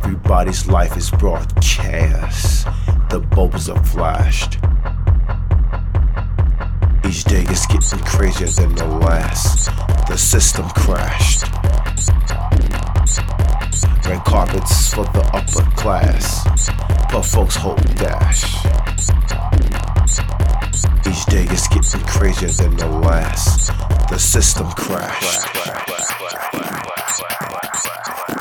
Everybody's life is broadcast. The bulbs are flashed. Each day is getting crazier than the last. The system crashed. Red carpets for the upper class, but folks hold dash. Each day is getting crazier than the last. The system crashed.